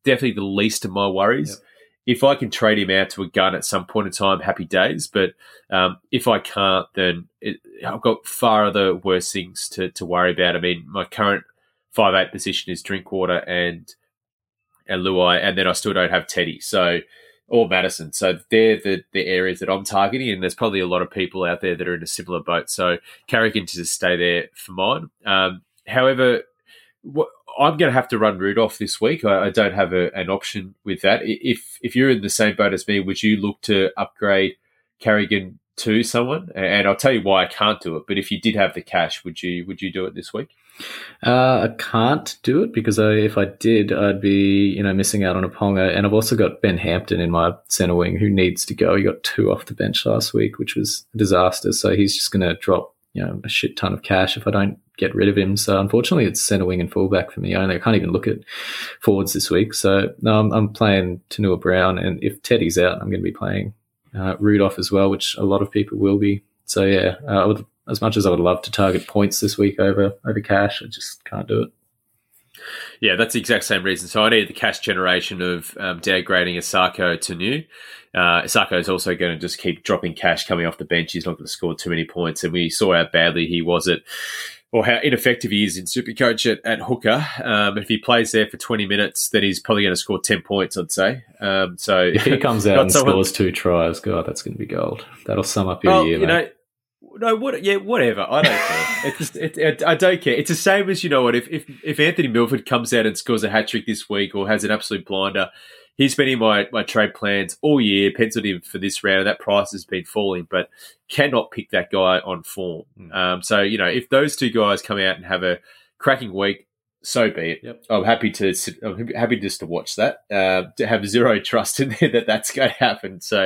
Speaker 3: definitely the least of my worries.
Speaker 2: Yep.
Speaker 3: If I can trade him out to a gun at some point in time, happy days. But if I can't, then I've got far other worse things to worry about. I mean, my current 5'8" position is Drinkwater and Luai, and then I still don't have Teddy. Or Madison. So they're the areas that I'm targeting, and there's probably a lot of people out there that are in a similar boat. So Carrigan to just stay there for mine. However, I'm going to have to run Rudolph this week. I don't have an option with that. If you're in the same boat as me, would you look to upgrade Carrigan to someone? And I'll tell you why I can't do it. But if you did have the cash, would you do it this week?
Speaker 2: I can't do it because if I did, I'd be missing out on a Ponga, and I've also got Ben Hampton in my centre wing who needs to go. He got 2 off the bench last week, which was a disaster. So he's just going to drop a shit ton of cash if I don't get rid of him. So unfortunately, it's centre wing and fullback for me. I can't even look at forwards this week. So no, I'm playing Tanua Brown, and if Teddy's out, I'm going to be playing Rudolph as well, which a lot of people will be. So yeah, as much as I would love to target points this week over cash, I just can't do it.
Speaker 3: Yeah, that's the exact same reason. So I need the cash generation of downgrading Asako to new. Asako is also going to just keep dropping cash coming off the bench. He's not going to score too many points. And we saw how badly he was or how ineffective he is in Supercoach at hooker. If he plays there for 20 minutes, then he's probably going to score 10 points, I'd say. So
Speaker 2: if he comes out and scores 2 tries, God, that's going to be gold. That'll sum up your year, mate.
Speaker 3: Whatever. I don't care. I don't care. It's the same as, if Anthony Milford comes out and scores a hat-trick this week or has an absolute blinder, he's been in my trade plans all year, penciled him for this round, and that price has been falling, but cannot pick that guy on form. So, if those 2 guys come out and have a cracking week, so be it. Yep. I'm happy just to watch that, to have zero trust in there that's going to happen. So,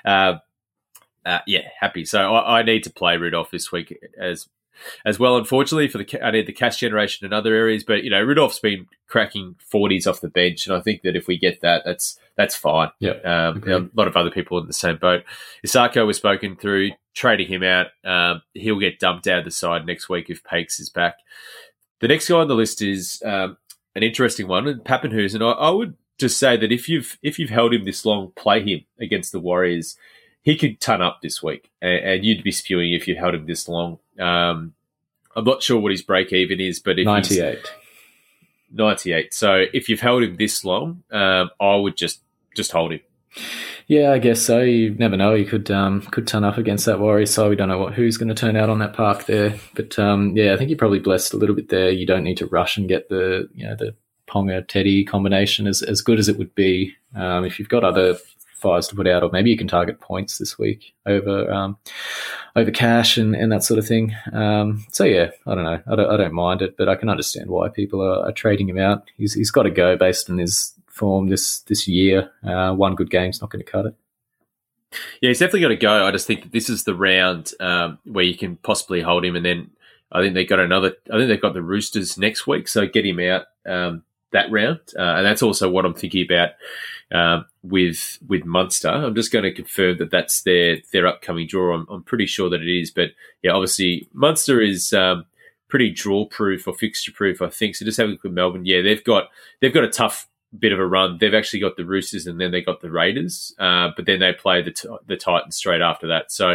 Speaker 3: happy. So I need to play Rudolph this week as well. Unfortunately, I need the cash generation in other areas. But Rudolph's been cracking 40s off the bench, and I think that if we get that, that's fine.
Speaker 2: Yeah,
Speaker 3: a lot of other people in the same boat. Isako was spoken through, trading him out. He'll get dumped out of the side next week if Pakes is back. The next guy on the list is an interesting one, and Papenhuisen. I would just say that if you've held him this long, play him against the Warriors. He could ton up this week, and you'd be spewing if you held him this long. I'm not sure what his break even is, but if
Speaker 2: 98.
Speaker 3: 98. So if you've held him this long, I would just hold him.
Speaker 2: Yeah, I guess so. You never know. He could turn up against that Warriors side. We don't know who's going to turn out on that park there. But I think you're probably blessed a little bit there. You don't need to rush and get the Ponga Teddy combination as good as it would be if you've got other fires to put out, or maybe you can target points this week over cash and that sort of thing. So yeah, I don't know. I don't mind it, but I can understand why people are trading him out. He's got to go based on his form this year. One good game's not going to cut it.
Speaker 3: Yeah, he's definitely got to go. I just think that this is the round where you can possibly hold him, and then I think they've got the Roosters next week, so get him out that round, and that's also what I'm thinking about. With Munster, I'm just going to confirm that that's their upcoming draw. I'm pretty sure that it is, but yeah, obviously Munster is pretty draw proof or fixture proof, I think. So just having a look at Melbourne, yeah, they've got a tough bit of a run. They've actually got the Roosters and then they got the Raiders, but then they play the Titans straight after that. So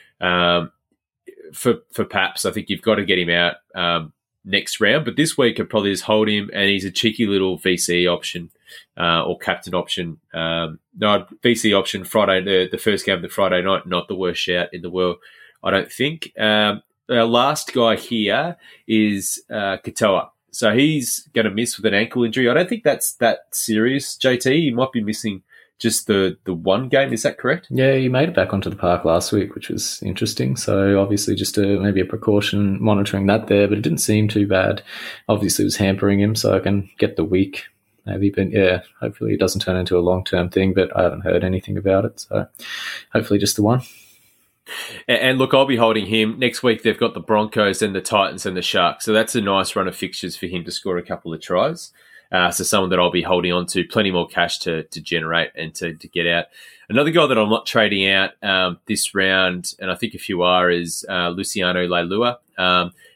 Speaker 3: for Paps, I think you've got to get him out next round, but this week I'd probably just hold him, and he's a cheeky little VC option or captain option. No, VC option Friday, the first game of the Friday night, not the worst shout in the world, I don't think. Our last guy here is Katoa. So he's going to miss with an ankle injury. I don't think that's that serious, JT. He might be missing just the one game. Is that correct?
Speaker 2: Yeah, he made it back onto the park last week, which was interesting. So obviously just maybe a precaution monitoring that there, but it didn't seem too bad. Obviously it was hampering him, so I can get the week maybe. But yeah, hopefully it doesn't turn into a long-term thing, but I haven't heard anything about it. So hopefully just the one.
Speaker 3: And look, I'll be holding him. Next week they've got the Broncos and the Titans and the Sharks. So that's a nice run of fixtures for him to score a couple of tries. So someone that I'll be holding on to, plenty more cash to generate and to get out. Another guy that I'm not trading out this round, and I think if you are, is Luciano Leilua.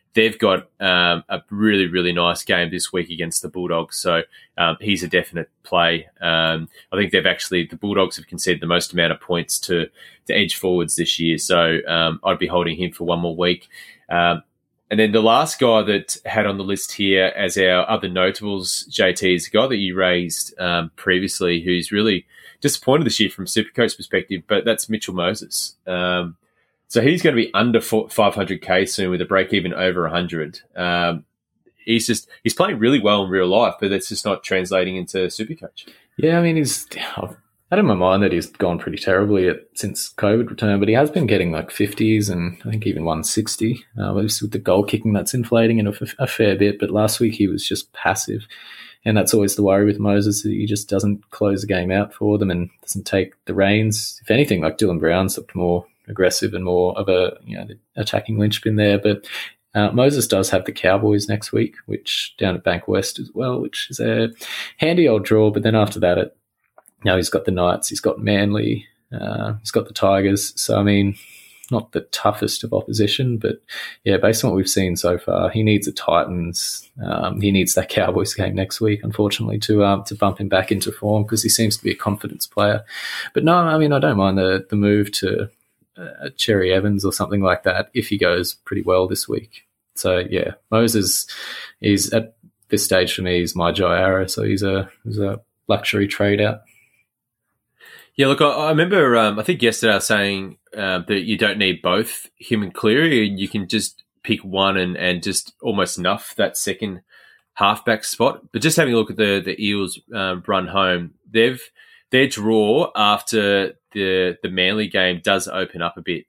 Speaker 3: they've got a really, really nice game this week against the Bulldogs. So he's a definite play. I think the Bulldogs have conceded the most amount of points to edge forwards this year. So I'd be holding him for one more week. And then the last guy that had on the list here as our other notables, JT, is a guy that you raised previously who's really disappointed this year from Supercoach perspective, but that's Mitchell Moses. So he's going to be under 500K soon with a break even over 100. He's playing really well in real life, but it's just not translating into Supercoach.
Speaker 2: Yeah, I mean, I've had in my mind that he's gone pretty terribly since COVID returned, but he has been getting like 50s and I think even 160. With the goal kicking, that's inflating in a fair bit. But last week he was just passive. And that's always the worry with Moses, that he just doesn't close the game out for them and doesn't take the reins. If anything, like Dylan Brown's looked more aggressive and more of a the attacking linchpin there. But Moses does have the Cowboys next week, which down at Bank West as well, which is a handy old draw. But then after that, he's got the Knights, he's got Manly, he's got the Tigers. So, I mean, not the toughest of opposition, but yeah, based on what we've seen so far, he needs the Titans. He needs that Cowboys game next week, unfortunately, to bump him back into form, because he seems to be a confidence player. But no, I mean, I don't mind the move to Cherry Evans or something like that if he goes pretty well this week. So yeah, Moses is at this stage for me, he's my Jai Arrow, so he's a luxury trade out.
Speaker 3: Yeah, look, I remember, I think yesterday I was saying that you don't need both him and Cleary. You can just pick one and just almost enough that second halfback spot. But just having a look at the Eels run home, their draw after the Manly game does open up a bit.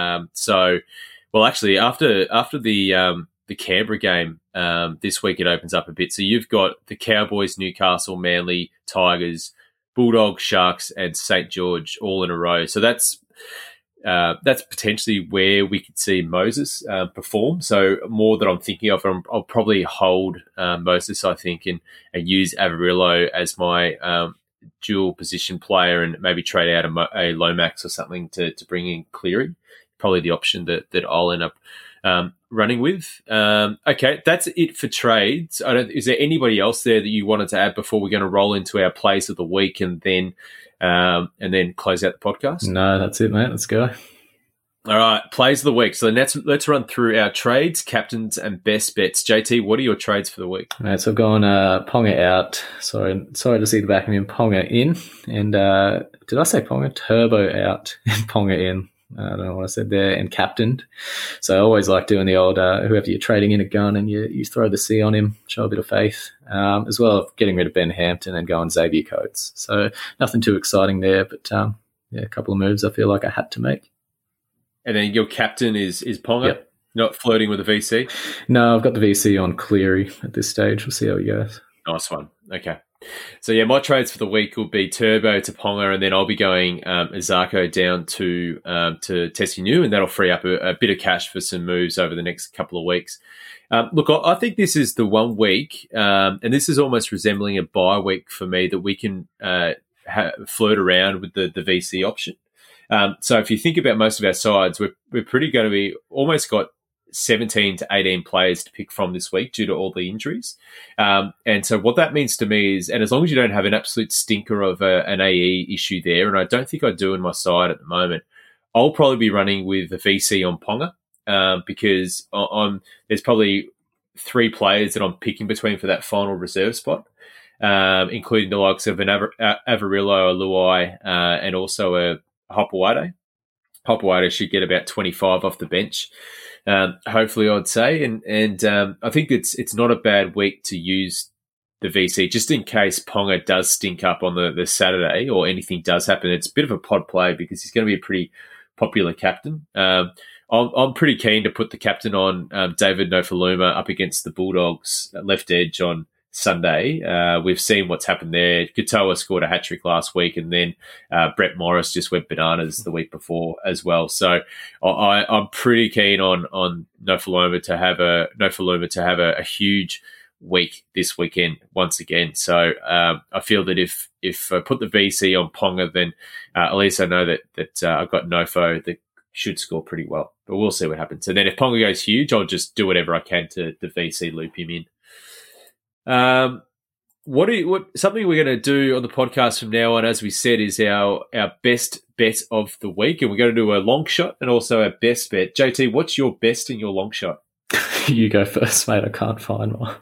Speaker 3: Actually, after the Canberra game this week, it opens up a bit. So you've got the Cowboys, Newcastle, Manly, Tigers, Bulldogs, Sharks, and St. George all in a row. So that's potentially where we could see Moses perform. So more that I'm thinking of, I'll probably hold Moses, I think, and use Averillo as my dual position player, and maybe trade out a Lomax or something to bring in Cleary. Probably the option that I'll end up running with. Okay, that's it for trades. Is there anybody else there that you wanted to add before we're going to roll into our plays of the week and then close out the podcast?
Speaker 2: No, that's it, mate. Let's go.
Speaker 3: All right, plays of the week. So let's run through our trades, captains, and best bets. JT, what are your trades for the week?
Speaker 2: All right, so I've gone Ponga out. Sorry to see the back of him. Ponga in, and did I say Ponga? Turbo out and Ponga in. I don't know what I said there, and captained. So I always like doing the old whoever you're trading in a gun and you throw the C on him, show a bit of faith, as well as getting rid of Ben Hampton and going Xavier Coates. So nothing too exciting there, but a couple of moves I feel like I had to make.
Speaker 3: And then your captain is Ponga,
Speaker 2: yep.
Speaker 3: Not flirting with a VC?
Speaker 2: No, I've got the VC on Cleary at this stage. We'll see how he goes.
Speaker 3: Nice one. Okay. So, yeah, my trades for the week will be Turbo to Ponga, and then I'll be going Izako down to Tessinu, and that'll free up a bit of cash for some moves over the next couple of weeks. Look, I think this is the 1 week, and this is almost resembling a bye week for me, that we can flirt around with the VC option. So if you think about most of our sides, we're pretty going to be almost got 17 to 18 players to pick from this week due to all the injuries. And so what that means to me is, and as long as you don't have an absolute stinker of an AE issue there, and I don't think I do in my side at the moment, I'll probably be running with the VC on Ponga because there's probably 3 players that I'm picking between for that final reserve spot, including the likes of an Averillo, a Luai, and also a Hopewade. Hopewade should get about 25 off the bench. Hopefully, I'd say, and I think it's not a bad week to use the VC just in case Ponga does stink up on the Saturday or anything does happen. It's a bit of a pod play because he's going to be a pretty popular captain. I'm pretty keen to put the captain on David Nofaluma up against the Bulldogs left edge on Sunday. We've seen what's happened there. Katoa scored a hat-trick last week, and then Brett Morris just went bananas the week before as well. So I'm pretty keen on Nofaluma to have a huge week this weekend once again. So I feel that if I put the VC on Ponga, then at least I know that I've got Nofo, should score pretty well. But we'll see what happens. And then if Ponga goes huge, I'll just do whatever I can to VC loop him in. Something we're going to do on the podcast from now on, as we said, is our best bet of the week, and we're going to do a long shot and also our best bet. JT, what's your best and your long shot?
Speaker 2: You go first, mate. I can't find one.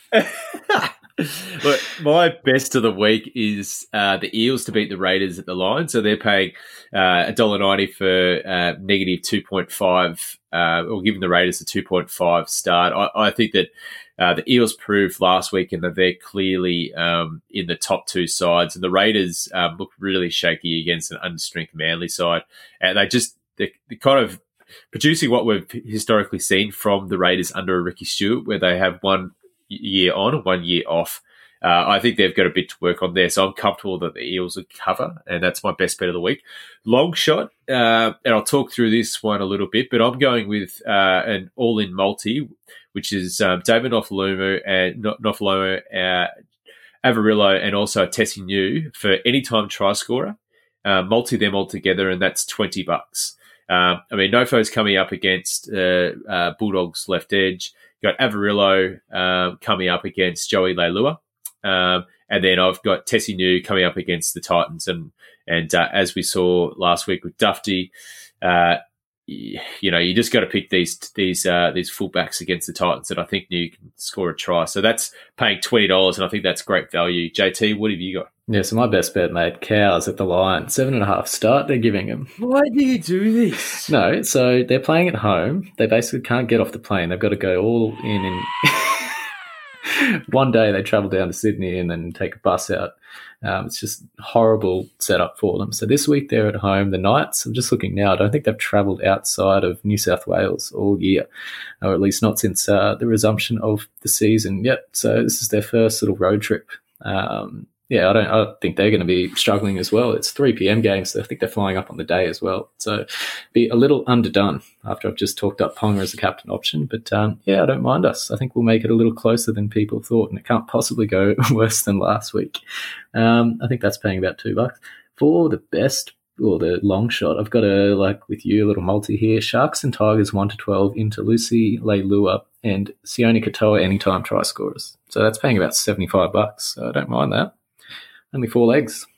Speaker 3: Look, my best of the week is the Eels to beat the Raiders at the line. So they're paying $1.90 for negative 2.5, or giving the Raiders a 2.5 start. I think that the Eels proved last weekend that they're clearly in the top two sides, and the Raiders look really shaky against an understrength Manly side. And they're kind of producing what we've historically seen from the Raiders under Ricky Stewart, where they have 1 year on and 1 year off. I think they've got a bit to work on there, so I'm comfortable that the Eels will cover, and that's my best bet of the week. Long shot, and I'll talk through this one a little bit, but I'm going with an all-in multi, which is David Nofoaluma and Averillo, and also Tessie New for anytime try scorer. Multi them all together, and that's $20. Nofo's coming up against Bulldogs left edge. Got Averillo coming up against Joey Leilua. And then I've got Tessie New coming up against the Titans. And as we saw last week with Dufty, you just got to pick these fullbacks against the Titans, and I think New can score a try. So that's paying $20, and I think that's great value. JT, what have you got?
Speaker 2: Yeah, so my best bet, mate, Cows at the line, 7.5 start. They're giving them.
Speaker 3: Why do you do this?
Speaker 2: No, so they're playing at home. They basically can't get off the plane. They've got to go all in. One day they travel down to Sydney and then take a bus out. It's just a horrible setup for them. So this week they're at home. The Knights, I'm just looking now, I don't think they've travelled outside of New South Wales all year, or at least not since the resumption of the season yet. So this is their first little road trip. I think they're going to be struggling as well. It's 3 p.m. games, so I think they're flying up on the day as well. So be a little underdone after I've just talked up Ponga as a captain option. But I don't mind us. I think we'll make it a little closer than people thought, and it can't possibly go worse than last week. I think that's paying about $2. For the best or the long shot, I've got with you, a little multi here. Sharks and Tigers 1-12 into Lucy Leilua and Sione Katoa anytime try scorers. So that's paying about $75. So I don't mind that. Only 4 legs.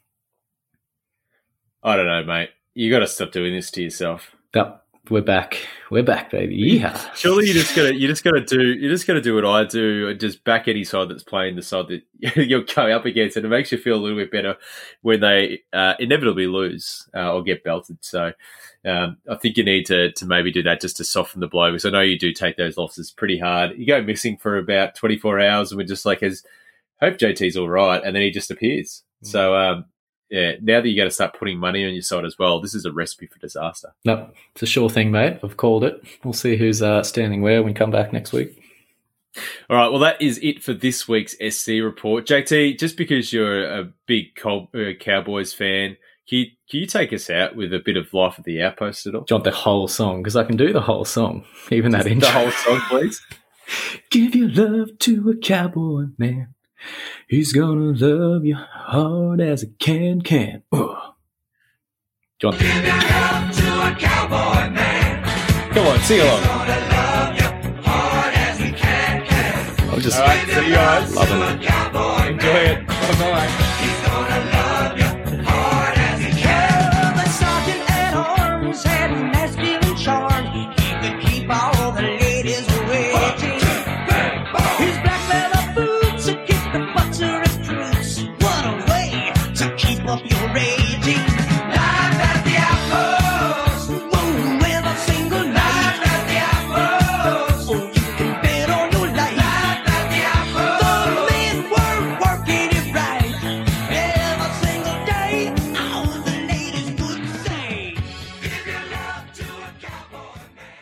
Speaker 3: I don't know, mate. You got to stop doing this to yourself.
Speaker 2: Yep, we're back. We're back, baby. Yeah.
Speaker 3: Surely you just gotta do what I do and just back any side that's playing the side that you're going up against, and it makes you feel a little bit better when they inevitably lose or get belted. So I think you need to maybe do that just to soften the blow, because I know you do take those losses pretty hard. You go missing for about 24 hours, and we're just like, hope JT's all right, and then he just appears. So, now that you got to start putting money on your side as well, this is a recipe for disaster.
Speaker 2: No, it's a sure thing, mate. I've called it. We'll see who's standing where when we come back next week.
Speaker 3: All right, well, that is it for this week's SC Report. JT, just because you're a big Cowboys fan, can you take us out with a bit of Life of the Outpost at all?
Speaker 2: Do you want the whole song? Because I can do the whole song, even that intro.
Speaker 3: The whole song, please.
Speaker 2: Give your love to a cowboy man. He's gonna love you hard as a can. John.
Speaker 6: Give your love to a cowboy man.
Speaker 3: Come on, sing along.
Speaker 6: He's gonna love you hard as he can.
Speaker 2: I'll just
Speaker 3: all right, see you guys.
Speaker 2: Loving it.
Speaker 3: Enjoy it. Bye-bye.
Speaker 6: He's gonna love you hard as he can. The sergeant at arms had an masculine charm. He could keep all the ladies waiting. His black leather boots would keep the butts of recruits. What a way to keep up your rating. Live at the outpost. Whoa, with a single night. Live at the outpost. Oh, you can bet on your life. Live at the outpost. The men were working it right. Every single day, all the ladies would say, give your love to a cowboy man.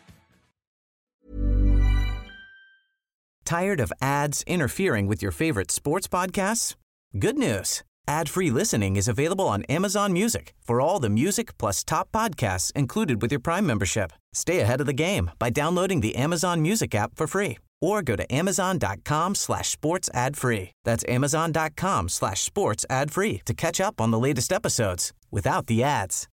Speaker 7: Tired of ads interfering with your favorite sports podcasts? Good news. Ad-free listening is available on Amazon Music for all the music plus top podcasts included with your Prime membership. Stay ahead of the game by downloading the Amazon Music app for free or go to amazon.com/sports ad free. That's amazon.com/sports ad free to catch up on the latest episodes without the ads.